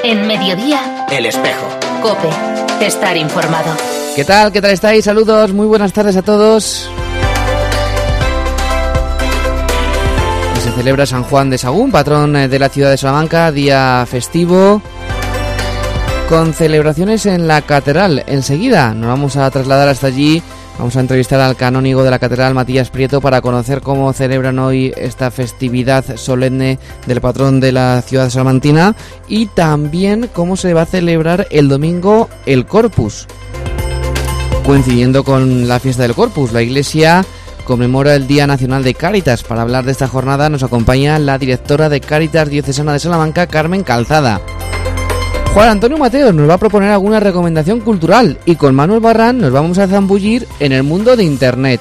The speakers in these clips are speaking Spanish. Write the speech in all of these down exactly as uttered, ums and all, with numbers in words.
En Mediodía, El Espejo. COPE. Estar informado. ¿Qué tal? ¿Qué tal estáis? Saludos, muy buenas tardes a todos. Se celebra San Juan de Sagún, patrón de la ciudad de Salamanca, día festivo, con celebraciones en la catedral. Enseguida nos vamos a trasladar hasta allí. Vamos a entrevistar al canónigo de la catedral, Matías Prieto, para conocer cómo celebran hoy esta festividad solemne del patrón de la ciudad salmantina y también cómo se va a celebrar el domingo el Corpus. Coincidiendo con la fiesta del Corpus, la Iglesia conmemora el Día Nacional de Cáritas. Para hablar de esta jornada nos acompaña la directora de Cáritas Diocesana de Salamanca, Carmen Calzada. Juan Antonio Mateos nos va a proponer alguna recomendación cultural y con Manuel Barrán nos vamos a zambullir en el mundo de Internet.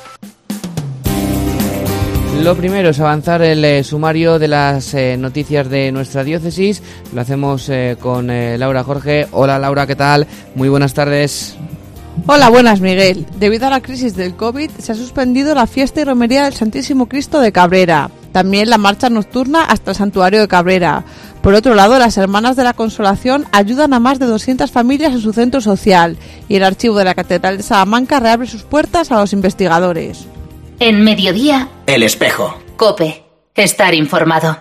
Lo primero es avanzar el eh, sumario de las eh, noticias de nuestra diócesis. Lo hacemos eh, con eh, Laura Jorge. Hola Laura, ¿qué tal? Muy buenas tardes. Hola, buenas Miguel. Debido a la crisis del COVID se ha suspendido la fiesta y romería del Santísimo Cristo de Cabrera. También la marcha nocturna hasta el Santuario de Cabrera. Por otro lado, las Hermanas de la Consolación ayudan a más de doscientas familias en su centro social y el archivo de la Catedral de Salamanca reabre sus puertas a los investigadores. En Mediodía, El Espejo. COPE. Estar informado.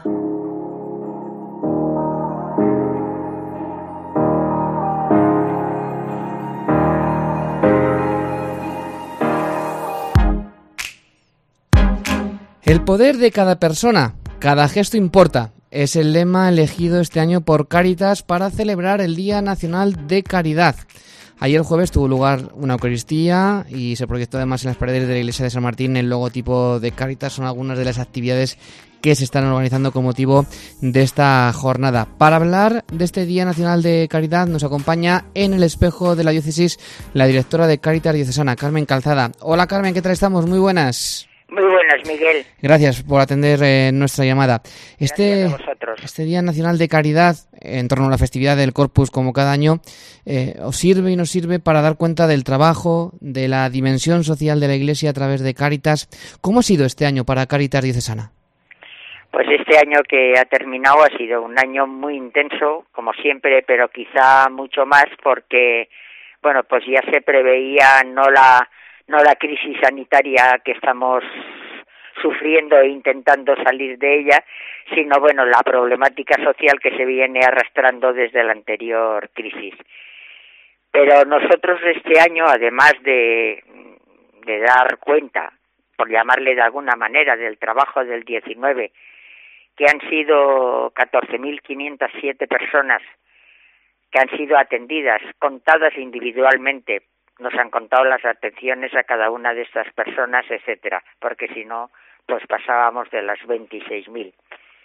El poder de cada persona, cada gesto importa. Es el lema elegido este año por Cáritas para celebrar el Día Nacional de Caridad. Ayer jueves tuvo lugar una Eucaristía y se proyectó además en las paredes de la iglesia de San Martín el logotipo de Cáritas. Son algunas de las actividades que se están organizando con motivo de esta jornada. Para hablar de este Día Nacional de Caridad nos acompaña en el espejo de la diócesis la directora de Cáritas Diocesana, Carmen Calzada. Hola Carmen, ¿qué tal estamos? Muy buenas. Muy buenas, Miguel. Gracias por atender eh, nuestra llamada. Este, Gracias a vosotros. Este Día Nacional de Caridad, en torno a la festividad del Corpus, como cada año, eh, os sirve y nos sirve para dar cuenta del trabajo, de la dimensión social de la Iglesia a través de Cáritas. ¿Cómo ha sido este año para Cáritas Diocesana? Pues este año que ha terminado ha sido un año muy intenso, como siempre, pero quizá mucho más porque, bueno, pues ya se preveía no la... no la crisis sanitaria que estamos sufriendo e intentando salir de ella, sino, bueno, la problemática social que se viene arrastrando desde la anterior crisis. Pero nosotros este año, además de, de dar cuenta, por llamarle de alguna manera, del trabajo del diecinueve, que han sido catorce mil quinientas siete personas que han sido atendidas, contadas individualmente, nos han contado las atenciones a cada una de estas personas, etcétera, porque si no, pues pasábamos de las veintiséis mil.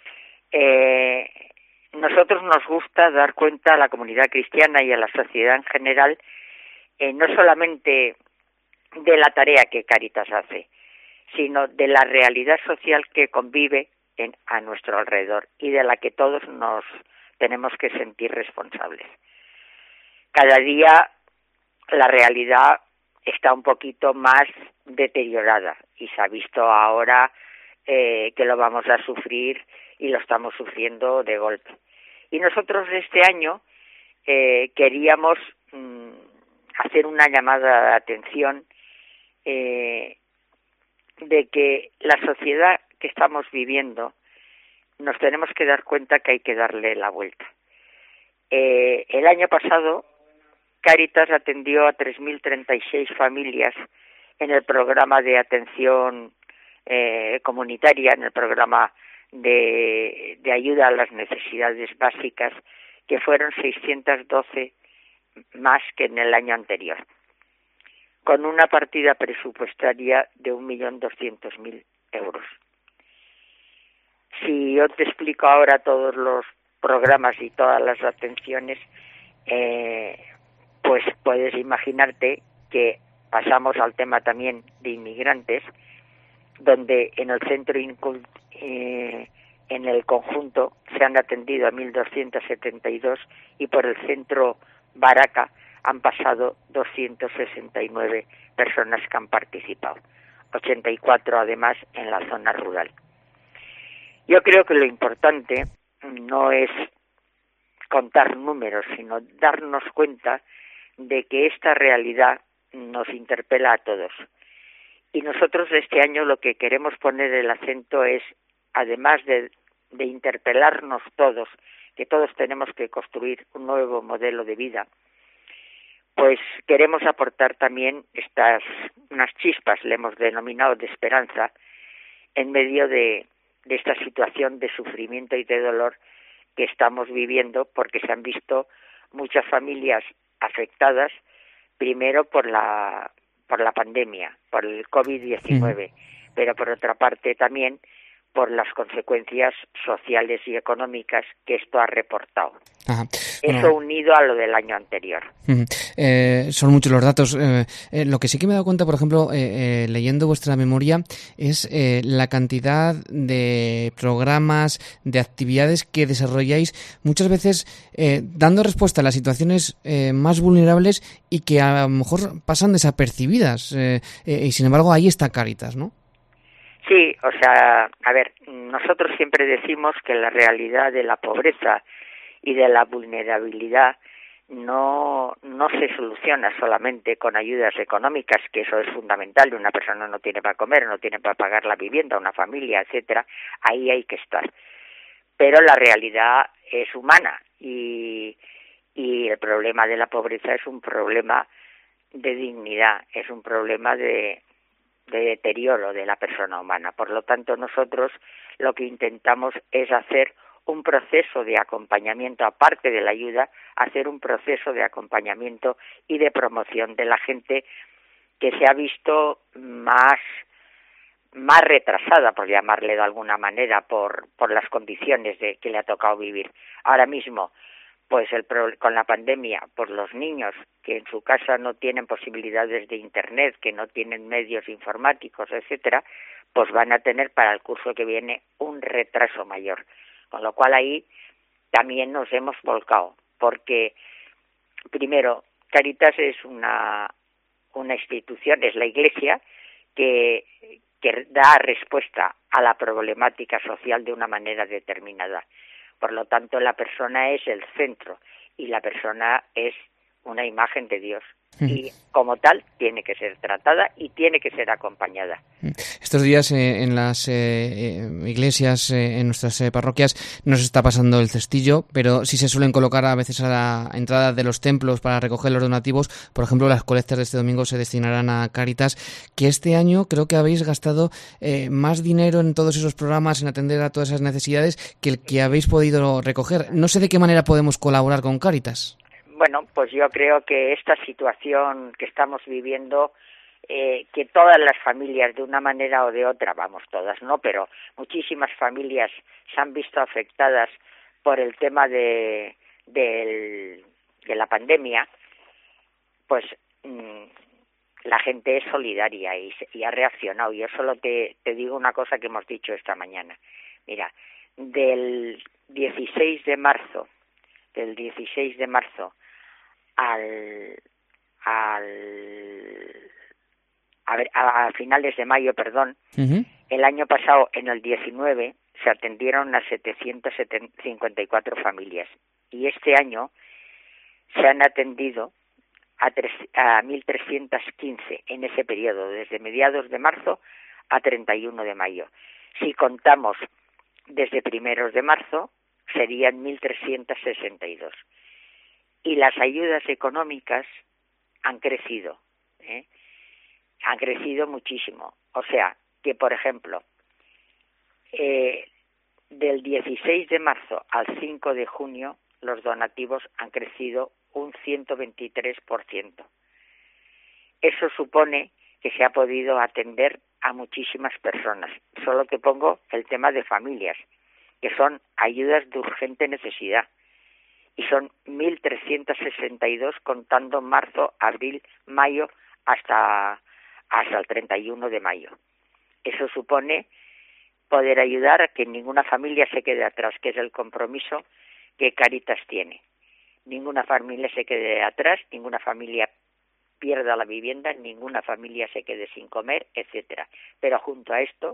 Eh, nosotros nos gusta dar cuenta a la comunidad cristiana y a la sociedad en general, eh, no solamente de la tarea que Cáritas hace, sino de la realidad social que convive en, a nuestro alrededor y de la que todos nos tenemos que sentir responsables. Cada día la realidad está un poquito más deteriorada y se ha visto ahora eh, que lo vamos a sufrir y lo estamos sufriendo de golpe. Y nosotros este año eh, queríamos mm, hacer una llamada de atención eh, de que la sociedad que estamos viviendo nos tenemos que dar cuenta que hay que darle la vuelta. Eh, el año pasado Cáritas atendió a tres mil treinta y seis familias en el programa de atención eh, comunitaria, en el programa de, de ayuda a las necesidades básicas, que fueron seiscientas doce más que en el año anterior, con una partida presupuestaria de un millón doscientos mil euros. Si yo te explico ahora todos los programas y todas las atenciones, eh, pues puedes imaginarte que pasamos al tema también de inmigrantes, donde en el centro eh, en el conjunto se han atendido a mil doscientos setenta y dos y por el centro Baraca han pasado doscientas sesenta y nueve personas que han participado, ochenta y cuatro además en la zona rural. Yo creo que lo importante no es contar números, sino darnos cuenta de que esta realidad nos interpela a todos. Y nosotros este año lo que queremos poner el acento es, además de, de interpelarnos todos, que todos tenemos que construir un nuevo modelo de vida, pues queremos aportar también estas, unas chispas, le hemos denominado, de esperanza, en medio de, de esta situación de sufrimiento y de dolor que estamos viviendo, porque se han visto muchas familias afectadas, primero por la por la pandemia, por el covid diecinueve, mm. pero por otra parte también por las consecuencias sociales y económicas que esto ha reportado. Ajá. Eso bueno, unido a lo del año anterior. Uh-huh. Eh, son muchos los datos. Eh, eh, lo que sí que me he dado cuenta, por ejemplo, eh, eh, leyendo vuestra memoria, es eh, la cantidad de programas, de actividades que desarrolláis, muchas veces eh, dando respuesta a las situaciones eh, más vulnerables y que a lo mejor pasan desapercibidas. Eh, eh, y sin embargo, ahí está Cáritas, ¿no? Sí, o sea, a ver, nosotros siempre decimos que la realidad de la pobreza y de la vulnerabilidad no no se soluciona solamente con ayudas económicas, que eso es fundamental. Una persona no tiene para comer, no tiene para pagar la vivienda, una familia, etcétera. Ahí hay que estar. Pero la realidad es humana y y el problema de la pobreza es un problema de dignidad, es un problema de de deterioro de la persona humana. Por lo tanto, nosotros lo que intentamos es hacer un proceso de acompañamiento, aparte de la ayuda, hacer un proceso de acompañamiento y de promoción de la gente que se ha visto más más retrasada, por llamarle de alguna manera, por por las condiciones de que le ha tocado vivir. Ahora mismo, pues el con la pandemia, pues los niños que en su casa no tienen posibilidades de internet, que no tienen medios informáticos, etcétera, pues van a tener para el curso que viene un retraso mayor. Con lo cual ahí también nos hemos volcado, porque primero Cáritas es una una institución, es la Iglesia que que da respuesta a la problemática social de una manera determinada. Por lo tanto, la persona es el centro y la persona es una imagen de Dios. Y como tal tiene que ser tratada y tiene que ser acompañada. Estos días eh, en las eh, iglesias, eh, en nuestras eh, parroquias, no se está pasando el cestillo, pero sí se suelen colocar a veces a la entrada de los templos para recoger los donativos. Por ejemplo, las colectas de este domingo se destinarán a Cáritas, que este año creo que habéis gastado eh, más dinero en todos esos programas, en atender a todas esas necesidades, que el que habéis podido recoger. No sé de qué manera podemos colaborar con Cáritas. Bueno, pues yo creo que esta situación que estamos viviendo, eh, que todas las familias de una manera o de otra, vamos todas, no, pero muchísimas familias se han visto afectadas por el tema de, de, de la pandemia, pues mmm, la gente es solidaria y, y ha reaccionado. Yo solo te, te digo una cosa que hemos dicho esta mañana. Mira, del dieciséis de marzo, del dieciséis de marzo al al a, ver, a, a finales de mayo, perdón, uh-huh. El año pasado, en el diecinueve, se atendieron a setecientas cincuenta y cuatro familias y este año se han atendido a, tres, a mil trescientas quince en ese periodo, desde mediados de marzo a treinta y uno de mayo. Si contamos desde primeros de marzo, serían mil trescientas sesenta y dos. Y las ayudas económicas han crecido, ¿eh? han crecido muchísimo. O sea, que por ejemplo, eh, del dieciséis de marzo al cinco de junio, los donativos han crecido un ciento veintitrés por ciento. Eso supone que se ha podido atender a muchísimas personas. Solo te pongo el tema de familias, que son ayudas de urgente necesidad. Y son mil trescientas sesenta y dos contando marzo, abril, mayo hasta, hasta el treinta y uno de mayo. Eso supone poder ayudar a que ninguna familia se quede atrás, que es el compromiso que Cáritas tiene. Ninguna familia se quede atrás, ninguna familia pierda la vivienda, ninguna familia se quede sin comer, etcétera. Pero junto a esto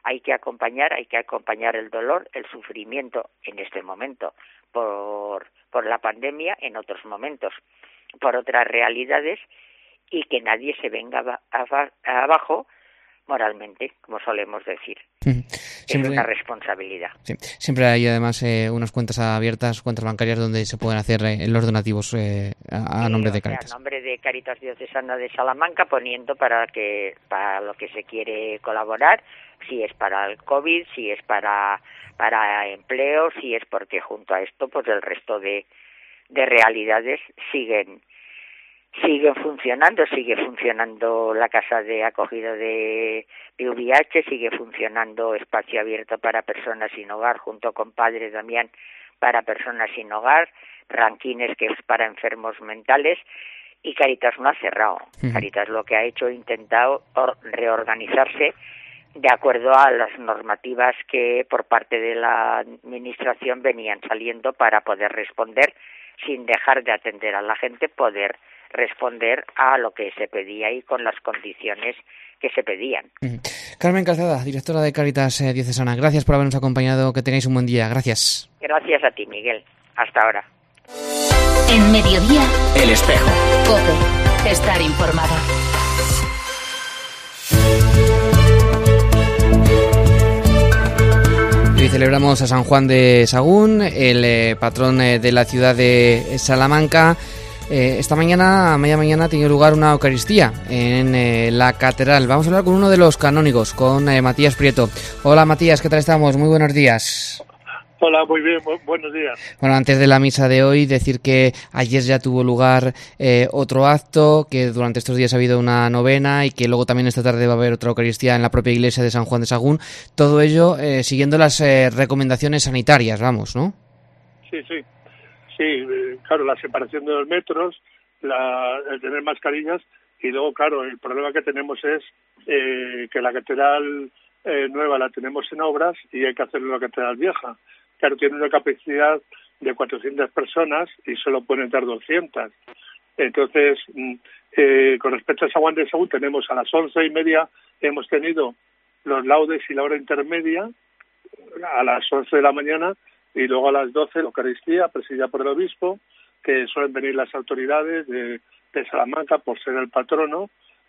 hay que acompañar, hay que acompañar el dolor, el sufrimiento en este momento por, por la pandemia, en otros momentos por otras realidades, y que nadie se venga abajo moralmente, como solemos decir. Siempre, es una responsabilidad. Sí. Siempre hay además eh, unas cuentas abiertas, cuentas bancarias donde se pueden hacer eh, los donativos eh, a, a nombre sí, de Cáritas. A nombre de Cáritas Diocesana de Salamanca, poniendo para que para lo que se quiere colaborar, si es para el COVID, si es para para empleo, si es porque junto a esto pues el resto de de realidades siguen siguen funcionando, sigue funcionando la casa de acogida de, de U V H, sigue funcionando Espacio Abierto para Personas Sin Hogar, junto con Padre Damián para Personas Sin Hogar, Ranquines, que es para enfermos mentales, y Cáritas no ha cerrado. Uh-huh. Cáritas lo que ha hecho, ha intentado reorganizarse de acuerdo a las normativas que por parte de la Administración venían saliendo para poder responder, sin dejar de atender a la gente, poder responder a lo que se pedía y con las condiciones que se pedían. Uh-huh. Carmen Calzada, directora de Cáritas eh, Diocesana, gracias por habernos acompañado, que tengáis un buen día, gracias. Gracias a ti, Miguel. Hasta ahora. En Mediodía, El Espejo. COPE. Estar informado. Hoy celebramos a San Juan de Sagún, el eh, patrón eh, de la ciudad de Salamanca. Eh, esta mañana, a media mañana, ha tenido lugar una Eucaristía en eh, la catedral. Vamos a hablar con uno de los canónigos, con eh, Matías Prieto. Hola Matías, ¿qué tal estamos? Muy buenos días. Hola, muy bien, bu- buenos días. Bueno, antes de la misa de hoy, decir que ayer ya tuvo lugar eh, otro acto, que durante estos días ha habido una novena y que luego también esta tarde va a haber otra Eucaristía en la propia iglesia de San Juan de Sagún. Todo ello eh, siguiendo las eh, recomendaciones sanitarias, vamos, ¿no? Sí, sí. Sí, eh, claro, la separación de dos metros, la, el tener mascarillas, y luego, claro, el problema que tenemos es eh, que la catedral eh, nueva la tenemos en obras y hay que hacerlo en la catedral vieja. Claro, tiene una capacidad de cuatrocientas personas y solo pueden entrar doscientas. Entonces, eh, con respecto a San Juan de Sagún, tenemos a las once y media, hemos tenido los laudes y la hora intermedia, a las once de la mañana, y luego a las doce la Eucaristía, presidida por el obispo, que suelen venir las autoridades de, de Salamanca por ser el patrono,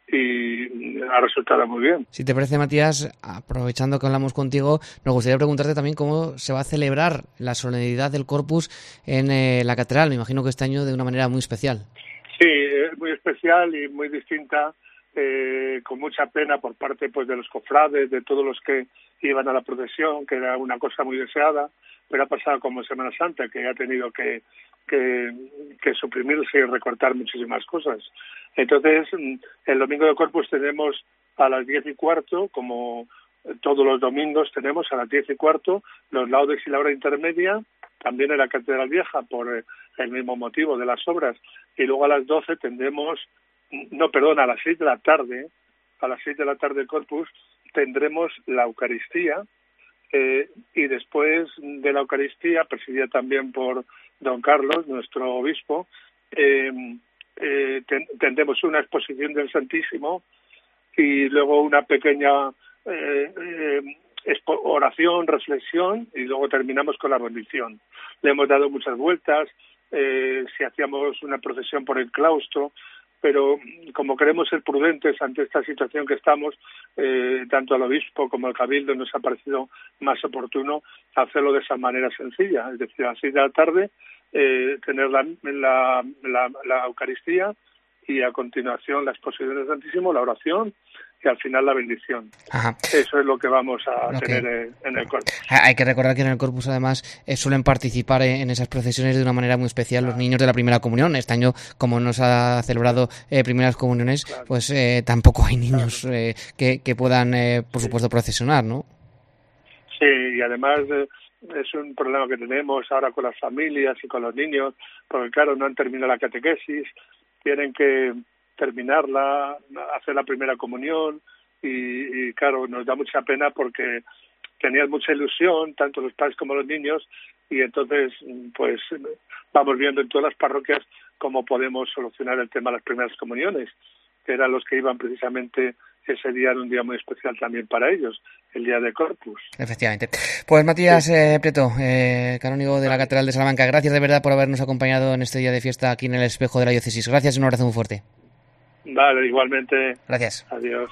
y ha resultado muy bien. Si te parece, Matías, aprovechando que hablamos contigo, nos gustaría preguntarte también cómo se va a celebrar la solemnidad del Corpus en eh, la catedral. Me imagino que este año de una manera muy especial. Sí, es muy especial y muy distinta, eh, con mucha pena por parte pues de los cofrades, de todos los que iban a la procesión, que era una cosa muy deseada, pero ha pasado como Semana Santa, que ha tenido que, que, que suprimirse y recortar muchísimas cosas. Entonces, el domingo de Corpus tenemos a las diez y cuarto, como todos los domingos tenemos a las diez y cuarto, los laudes y la hora intermedia, también en la Catedral Vieja, por el mismo motivo de las obras, y luego a las doce tendremos, no, perdón, a las seis de la tarde, a las seis de la tarde de Corpus, tendremos la Eucaristía, eh, y después de la Eucaristía, presidida también por don Carlos, nuestro obispo, eh, eh, ten, tendremos una exposición del Santísimo y luego una pequeña eh, eh, expo- oración, reflexión, y luego terminamos con la bendición. Le hemos dado muchas vueltas, eh, si hacíamos una procesión por el claustro, pero como queremos ser prudentes ante esta situación que estamos, eh, tanto al obispo como al cabildo nos ha parecido más oportuno hacerlo de esa manera sencilla, es decir, a las seis de la tarde eh, tener la, la, la, la Eucaristía y a continuación la exposición del Santísimo, la oración y al final la bendición. Ajá. Eso es lo que vamos a Okay. tener en, en el Corpus. Hay que recordar que en el Corpus además eh, suelen participar en, en esas procesiones de una manera muy especial claro. los niños de la primera comunión. Este año, como no se ha celebrado eh, primeras comuniones, claro. pues eh, tampoco hay niños claro. eh, que, que puedan, eh, por supuesto, procesionar, ¿no? Sí, y además eh, es un problema que tenemos ahora con las familias y con los niños, porque claro, no han terminado la catequesis, tienen que terminarla, hacer la primera comunión y, y claro, nos da mucha pena porque tenían mucha ilusión, tanto los padres como los niños, y entonces pues vamos viendo en todas las parroquias cómo podemos solucionar el tema de las primeras comuniones, que eran los que iban precisamente ese día era un día muy especial también para ellos, el día de Corpus. Efectivamente. Pues Matías eh, Prieto, eh, canónigo de la Catedral de Salamanca, gracias de verdad por habernos acompañado en este día de fiesta aquí en el Espejo de la Diócesis. Gracias y un abrazo muy fuerte. Vale, igualmente. Gracias. Adiós.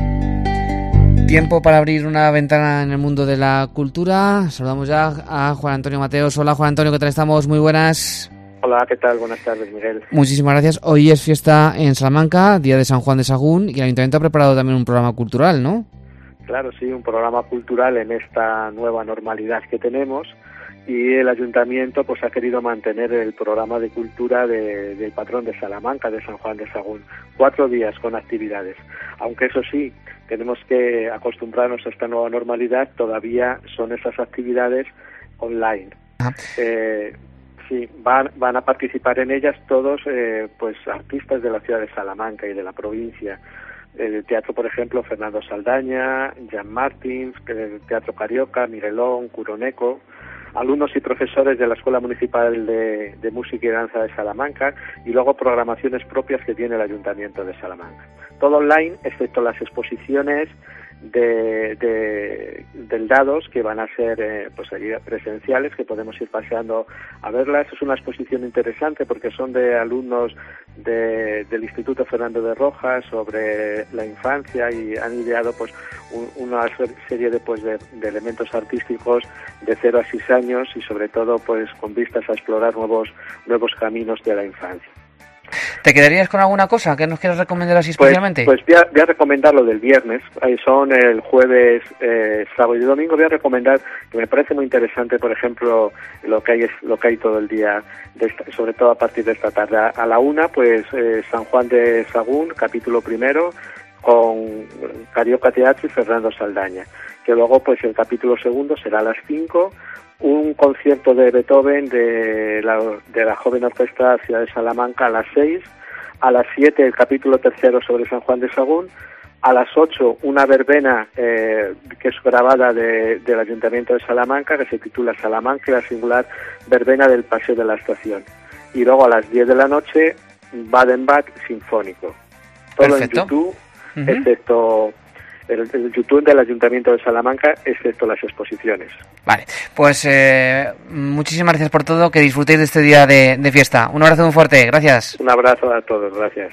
Tiempo para abrir una ventana en el mundo de la cultura. Saludamos ya a Juan Antonio Mateos. Hola Juan Antonio, ¿qué tal estamos? Muy buenas. Hola, ¿qué tal? Buenas tardes, Miguel. Muchísimas gracias. Hoy es fiesta en Salamanca, día de San Juan de Sagún, y el Ayuntamiento ha preparado también un programa cultural, ¿no? Claro, sí, un programa cultural en esta nueva normalidad que tenemos, y el Ayuntamiento pues ha querido mantener el programa de cultura de, del patrón de Salamanca, de San Juan de Sagún. Cuatro días con actividades. Aunque eso sí, tenemos que acostumbrarnos a esta nueva normalidad, todavía son esas actividades online. Eh, sí, van, van a participar en ellas todos eh, pues artistas de la ciudad de Salamanca y de la provincia. El teatro, por ejemplo, Fernando Saldaña, Jan Martins, el Teatro Carioca, Miguelón, Curoneco, alumnos y profesores de la Escuela Municipal de, de Música y Danza de Salamanca, y luego programaciones propias que tiene el Ayuntamiento de Salamanca. Todo online, excepto las exposiciones de, de, del Dados, que van a ser eh, pues allí presenciales, que podemos ir paseando a verlas. Es una exposición interesante porque son de alumnos de, del Instituto Fernando de Rojas sobre la infancia, y han ideado pues un, una serie de, pues, de, de elementos artísticos de cero a seis años, y sobre todo pues con vistas a explorar nuevos nuevos caminos de la infancia. ¿Te quedarías con alguna cosa que nos quieras recomendar así especialmente? Pues, pues voy, a, voy a recomendar lo del viernes. Ahí son el jueves, eh, sábado y domingo. Voy a recomendar, que me parece muy interesante, por ejemplo, lo que hay es lo que hay todo el día, de esta, sobre todo a partir de esta tarde. A la una, pues eh, San Juan de Sagún, capítulo primero, con Carioca Teatro y Fernando Saldaña. Que luego, pues el capítulo segundo será a las cinco, un concierto de Beethoven de la, de la joven orquesta Ciudad de Salamanca a las seis, a las siete el capítulo tercero sobre San Juan de Sagún, a las ocho una verbena eh, que es grabada de, del Ayuntamiento de Salamanca, que se titula Salamanca y la singular verbena del Paseo de la Estación, y luego a las diez de la noche Baden-Bad sinfónico. Todo Perfecto. En YouTube, uh-huh. excepto el, el YouTube del Ayuntamiento de Salamanca, excepto las exposiciones. Vale, pues eh, muchísimas gracias por todo, que disfrutéis de este día de, de fiesta. Un abrazo muy fuerte, gracias. Un abrazo a todos, gracias.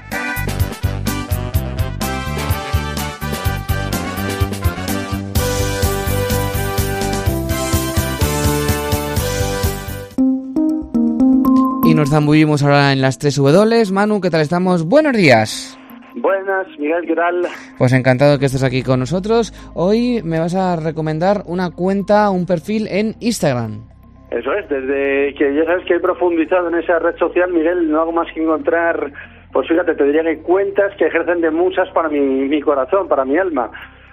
Y nos zambullimos ahora en las tres W. Manu, ¿qué tal estamos? Buenos días. Buenas, Miguel, ¿qué tal? Pues encantado que estés aquí con nosotros. Hoy me vas a recomendar una cuenta, un perfil en Instagram. Eso es, desde que ya sabes que he profundizado en esa red social, Miguel, no hago más que encontrar, pues fíjate, te diría que cuentas que ejercen de musas para mi, mi corazón, para mi alma.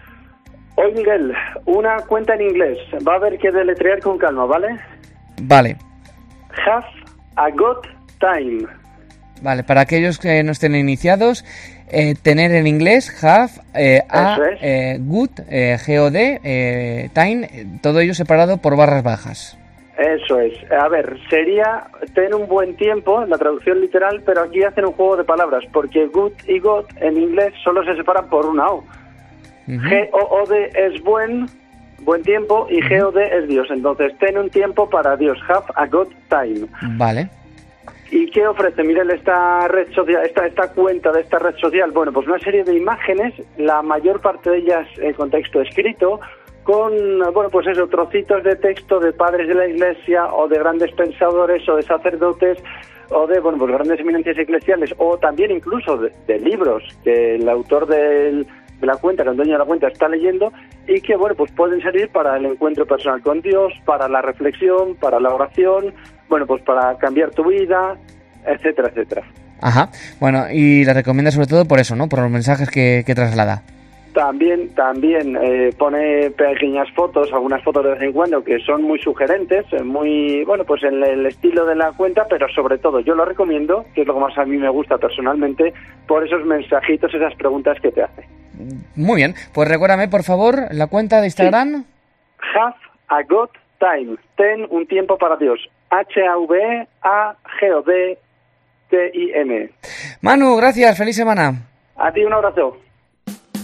Hoy, Miguel, una cuenta en inglés, va a haber que deletrear con calma, ¿vale? Vale. Have a good time. Vale, para aquellos que no estén iniciados, eh, tener en inglés have, eh, a, es. eh, good, eh, god, eh, time, eh, todo ello separado por barras bajas. Eso es. A ver, sería tener un buen tiempo, la traducción literal, pero aquí hacen un juego de palabras, porque good y god en inglés solo se separan por una O. Uh-huh. G O O D es buen, buen tiempo, y G O D es Dios. Entonces, ten un tiempo para Dios. Have a good time. Vale. ¿Y qué ofrece? Miren esta red social, esta esta cuenta de esta red social. Bueno, pues una serie de imágenes, la mayor parte de ellas en contexto escrito, con, bueno, pues eso, trocitos de texto de padres de la Iglesia o de grandes pensadores o de sacerdotes o de, bueno, pues grandes eminencias eclesiales, o también incluso de, de libros que el autor del, de la cuenta, que el dueño de la cuenta está leyendo, y que, bueno, pues pueden servir para el encuentro personal con Dios, para la reflexión, para la oración, bueno, pues para cambiar tu vida, etcétera, etcétera. Ajá. Bueno, y la recomienda sobre todo por eso, ¿no? Por los mensajes que, que traslada. También, también eh, pone pequeñas fotos, algunas fotos de vez en cuando que son muy sugerentes, muy, bueno, pues en el estilo de la cuenta, pero sobre todo yo lo recomiendo, que es lo que más a mí me gusta personalmente, por esos mensajitos, esas preguntas que te hace. Muy bien, pues recuérdame por favor la cuenta de Instagram. Sí. Have a good time, ten un tiempo para Dios. H A V A G O D T I M. Manu, gracias, feliz semana. A ti un abrazo.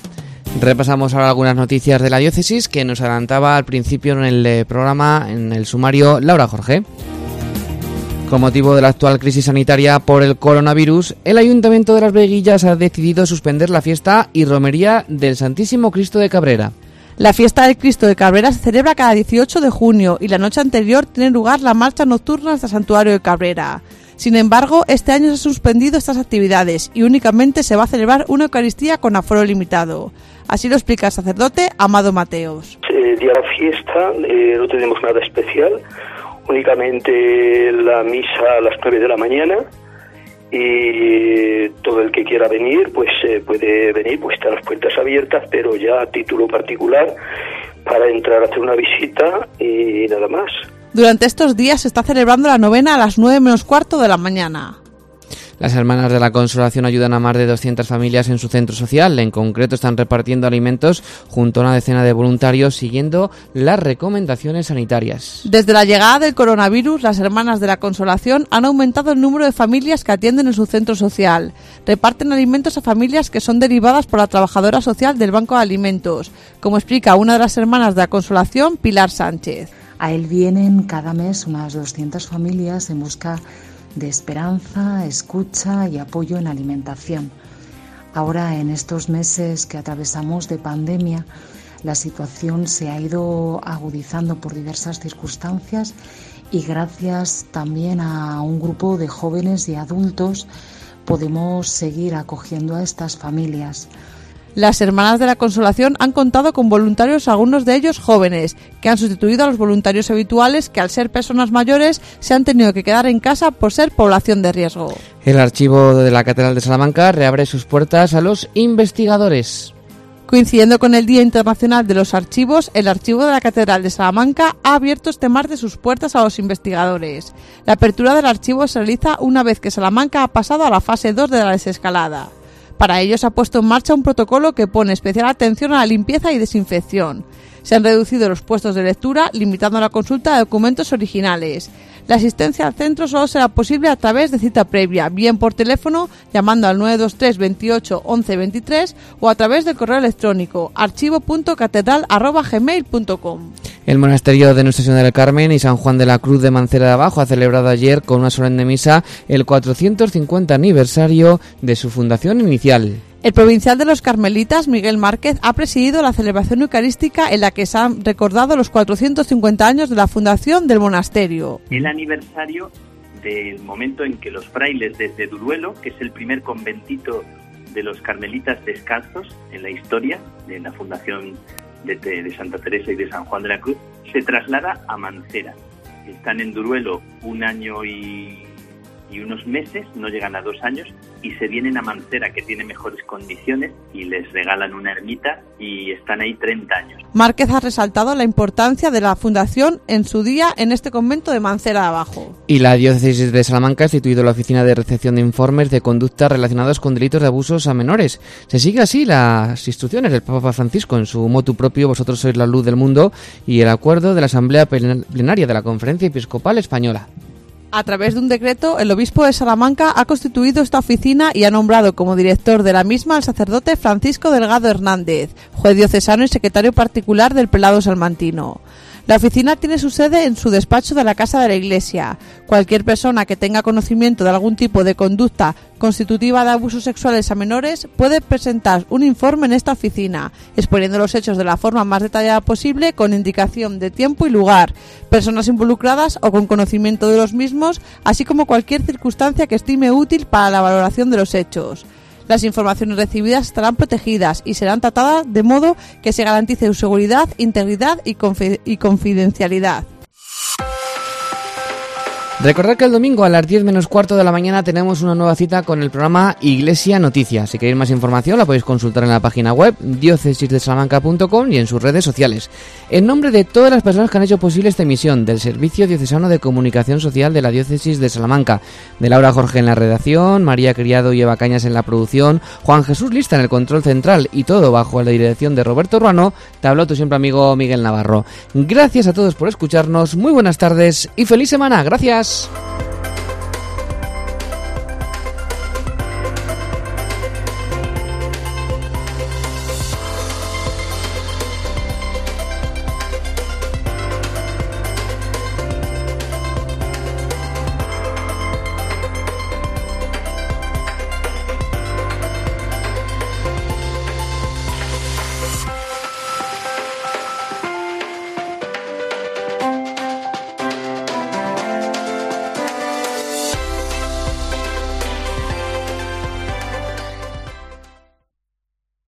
Repasamos ahora algunas noticias de la diócesis que nos adelantaba al principio en el eh, programa, en el sumario, Laura Jorge. Con motivo de la actual crisis sanitaria por el coronavirus, el Ayuntamiento de Las Veguillas ha decidido suspender la fiesta y romería del Santísimo Cristo de Cabrera. La fiesta del Cristo de Cabrera se celebra cada dieciocho de junio y la noche anterior tiene lugar la marcha nocturna hasta el Santuario de Cabrera. Sin embargo, este año se han suspendido estas actividades y únicamente se va a celebrar una Eucaristía con aforo limitado. Así lo explica el sacerdote Amado Mateos. El día de la fiesta eh, no tenemos nada especial, únicamente la misa a las nueve de la mañana y todo el que quiera venir pues eh, puede venir, pues están las puertas abiertas, pero ya a título particular para entrar a hacer una visita y nada más. Durante estos días se está celebrando la novena a las nueve menos cuarto de la mañana. Las Hermanas de la Consolación ayudan a más de doscientas familias en su centro social. En concreto están repartiendo alimentos junto a una decena de voluntarios siguiendo las recomendaciones sanitarias. Desde la llegada del coronavirus, las Hermanas de la Consolación han aumentado el número de familias que atienden en su centro social. Reparten alimentos a familias que son derivadas por la trabajadora social del Banco de Alimentos, como explica una de las Hermanas de la Consolación, Pilar Sánchez. A él vienen cada mes unas doscientas familias en busca de esperanza, escucha y apoyo en alimentación. Ahora, en estos meses que atravesamos de pandemia, la situación se ha ido agudizando por diversas circunstancias y gracias también a un grupo de jóvenes y adultos podemos seguir acogiendo a estas familias. Las Hermanas de la Consolación han contado con voluntarios, algunos de ellos jóvenes, que han sustituido a los voluntarios habituales que al ser personas mayores se han tenido que quedar en casa por ser población de riesgo. El archivo de la Catedral de Salamanca reabre sus puertas a los investigadores. Coincidiendo con el Día Internacional de los Archivos, el Archivo de la Catedral de Salamanca ha abierto este martes sus puertas a los investigadores. La apertura del archivo se realiza una vez que Salamanca ha pasado a la fase dos de la desescalada. Para ello se ha puesto en marcha un protocolo que pone especial atención a la limpieza y desinfección. Se han reducido los puestos de lectura, limitando la consulta de documentos originales. La asistencia al centro solo será posible a través de cita previa, bien por teléfono, llamando al nueve dos tres, veintiocho, once, veintitrés o a través del correo electrónico archivo punto catedral arroba gmail punto com. El monasterio de Nuestra Señora del Carmen y San Juan de la Cruz de Mancera de Abajo ha celebrado ayer con una solemne misa el cuatrocientos cincuenta aniversario de su fundación inicial. El provincial de los Carmelitas, Miguel Márquez, ha presidido la celebración eucarística en la que se han recordado los cuatrocientos cincuenta años de la fundación del monasterio. El aniversario del momento en que los frailes desde Duruelo, que es el primer conventito de los Carmelitas descalzos en la historia de la fundación de, de Santa Teresa y de San Juan de la Cruz, se traslada a Mancera. Están en Duruelo un año y... y unos meses, no llegan a dos años, y se vienen a Mancera, que tiene mejores condiciones, y les regalan una ermita y están ahí treinta años. Márquez ha resaltado la importancia de la fundación en su día en este convento de Mancera de Abajo. Y la diócesis de Salamanca ha instituido la oficina de recepción de informes de conducta relacionados con delitos de abusos a menores. Se sigue así las instrucciones del Papa Francisco en su motu propio Vosotros sois la luz del mundo y el acuerdo de la Asamblea Plenaria de la Conferencia Episcopal Española. A través de un decreto, el obispo de Salamanca ha constituido esta oficina y ha nombrado como director de la misma al sacerdote Francisco Delgado Hernández, juez diocesano y secretario particular del prelado salmantino. La oficina tiene su sede en su despacho de la Casa de la Iglesia. Cualquier persona que tenga conocimiento de algún tipo de conducta constitutiva de abusos sexuales a menores puede presentar un informe en esta oficina, exponiendo los hechos de la forma más detallada posible con indicación de tiempo y lugar, personas involucradas o con conocimiento de los mismos, así como cualquier circunstancia que estime útil para la valoración de los hechos. Las informaciones recibidas estarán protegidas y serán tratadas de modo que se garantice su seguridad, integridad y, confi- y confidencialidad. Recordad que el domingo a las diez menos cuarto de la mañana tenemos una nueva cita con el programa Iglesia Noticias. Si queréis más información la podéis consultar en la página web diócesis de salamanca punto com y en sus redes sociales. En nombre de todas las personas que han hecho posible esta emisión, del Servicio Diocesano de Comunicación Social de la Diócesis de Salamanca, de Laura Jorge en la redacción, María Criado y Eva Cañas en la producción, Juan Jesús Lista en el control central y todo bajo la dirección de Roberto Ruano, te habló tu siempre amigo Miguel Navarro. Gracias a todos por escucharnos, muy buenas tardes y feliz semana. Gracias.